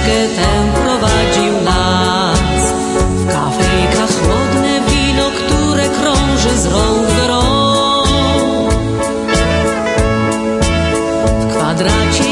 ścieżkę tę prowadził nas. W kafejkach chłodne wino, które krąży z rąk do rąk. W kwadracie